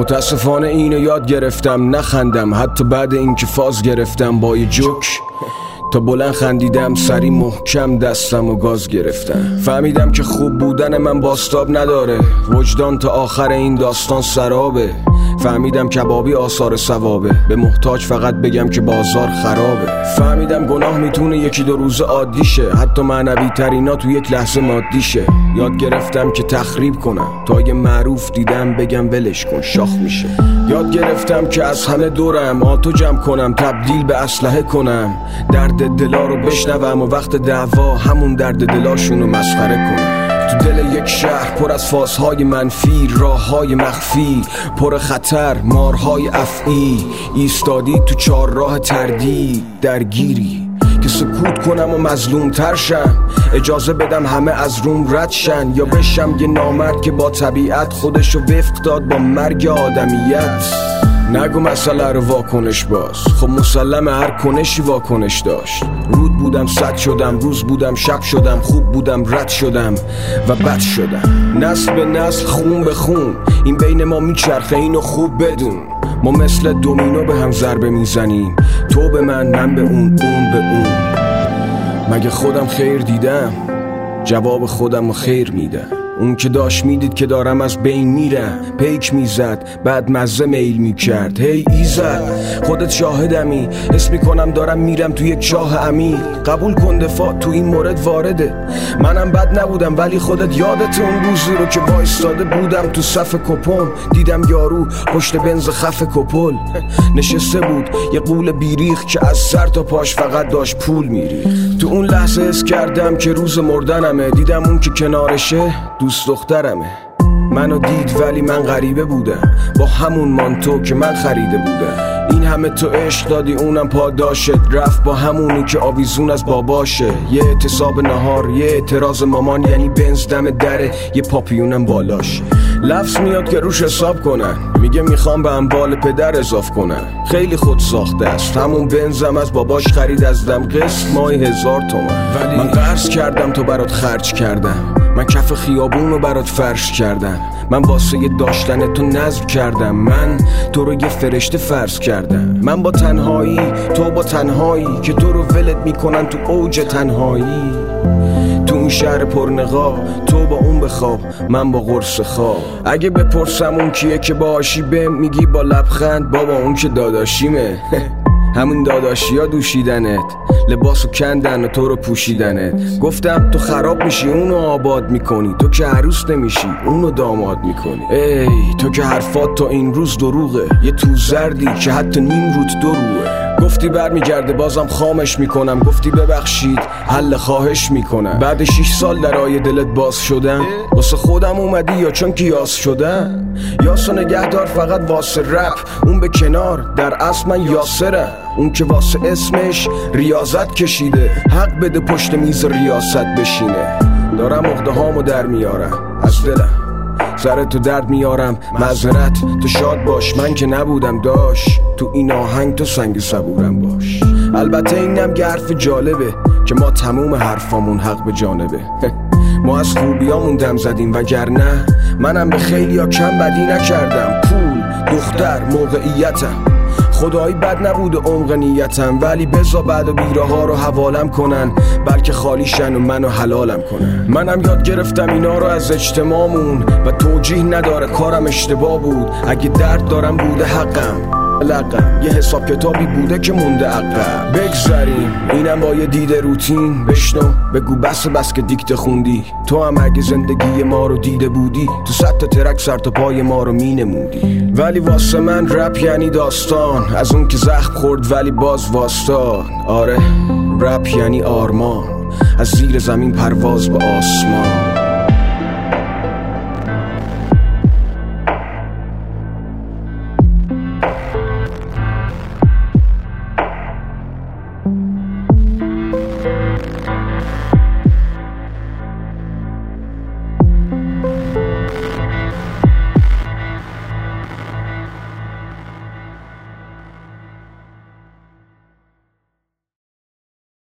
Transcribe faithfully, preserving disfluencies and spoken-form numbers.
متاسفانه اینو یاد گرفتم نخندم، حتی بعد اینکه فاز گرفتم با یه جوک تا بلند خندیدم، سری محکم دستم و گاز گرفتم. فهمیدم که خوب بودن من باستاب نداره، وجدان تا آخر این داستان سرابه. فهمیدم کبابی آثار ثوابه، به محتاج فقط بگم که بازار خرابه. فهمیدم گناه میتونه یکی دو روز عادی شه، حتی معنوی ترینا تو یک لحظه مادی شه. یاد گرفتم که تخریب کنم تا یه معروف دیدم بگم ولش کن شاخ میشه. یاد گرفتم که از همه دورم آتو جمع کنم، تبدیل به اسلحه کنم، درد دلا رو بشنوم و وقت دعوا همون درد دلاشونو مسخره کنم. تو دل یک شهر پر از فازهای منفی، راههای مخفی پر خطر، مارهای افعی، ایستادی تو چار راه تردید درگیری که سکوت کنم و مظلوم تر شم، اجازه بدم همه از روم رد شن، یا بشم یه نامرد که با طبیعت خودشو وفق داد با مرگ آدمیت. نگو مسئله رو واکنش باز، خب مسلمه هر کنشی واکنش داشت. رود بودم صد شدم، روز بودم شب شدم، خوب بودم رد شدم و بد شدم. نسل به نسل خون به خون این بین ما میچرخه، اینو خوب بدون. ما مثل دومینو به هم ضربه میزنیم، تو به من من به اون اون به اون. مگه خودم خیر دیدم؟ جواب خودم رو خیر میدم. اون که داشت میدید که دارم از بین میرم، پیک میزد بعد مزه میل میکرد. هی ایزد خودت شاهدمی، حس میکنم دارم میرم تو یک چاه عمیق. قبول کن دفاع تو این مورد وارده، منم بد نبودم ولی خودت یادت اون روزی رو که وایستاده بودم تو صف کپم، دیدم یارو پشت بنز خف کپل نشسته بود، یه قول بیریخ که از سر تا پاش فقط داشت پول میریخت. تو اون لحظه حس کردم که روز مردنمه، دیدم اون که کنارشه دوست دخترمه. منو دید ولی من غریبه بودم، با همون مانتو که من خریده بودم. این همه تو عشق دادی اونم پاداشت، رفت با همونی که آویزون از باباشه. یه اعتصاب نهار، یه اعتراض مامان، یعنی بنز دم دره، یه پاپیونم بالاش. لفظ میاد که روش حساب کنن، میگه میخوام به اموال پدر اضاف کنن. خیلی خود ساخته است، همون بنزم از باباش خرید از دم، قسط ماهی هزار تومن. ولی من قرض کردم تو برات خرج کردم، من کف خیابون رو برات فرش کردم، من واسه یه داشتن تو نذر کردم، من تو رو یه فرشته فرض کردم. من با تنهایی، تو با تنهایی که تو رو ولت میکنن تو اوج تنهایی. تو اون شهر پرنقاب تو با اون بخواب، من با قرص خواب. اگه بپرسم اون کیه که باشی بهم میگی با لبخند بابا اون که داداشیمه. همون داداشی ها دوشیدنت، لباسو کندن و تو رو پوشیدنت. گفتم تو خراب میشی اونو آباد میکنی، تو که عروس نمیشی اونو داماد میکنی. ای تو که حرفات تا این روز دروغه، یه تو زردی که حتی نیم روت دروغه. گفتی برمیگرده بازم خامش میکنم، گفتی ببخشید حل خواهش میکنم. بعد شیش سال در آیه دلت باز شدم، واسه خودم اومدی یا چون که یاس شدم؟ یاسو نگهدار فقط واسه رپ، اون به کنار در اصل من یاسرم. اون که واسه اسمش ریاضت کشیده، حق بده پشت میز ریاست بشینه. دارم عقده هامو در میارم از دلم، سر تو درد میارم معذرت، تو شاد باش من که نبودم داش، تو این آهنگ تو سنگ صبورم باش. البته اینم که حرف جالبه که ما تموم حرفامون حق به جانبه. ما از خوبیامون دم زدیم وگرنه منم به خیلی ها کم بدی نکردم. پول، دختر، موقعیتم، خدایی بد نبود عمق نیتم، ولی بزا بعد و بیره ها رو حوالم کنن، بلکه خالیشن و منو حلالم کنن. منم یاد گرفتم اینا رو از اجتماعمون و توجیه نداره کارم اشتباه بود. اگه درد دارم بوده حقم، لقم یه حساب کتابی بوده که مونده عقب. بگذاریم اینم با یه دیده روتین، بشنو بگو بس بس که دیکته خوندی. تو هم اگه زندگی ما رو دیده بودی، تو صد تا ترک سر تا پای ما رو می نمودی. ولی واسه من رپ یعنی داستان، از اون که زخم خورد ولی باز واسطاد. آره رپ یعنی آرمان، از زیر زمین پرواز به آسمان.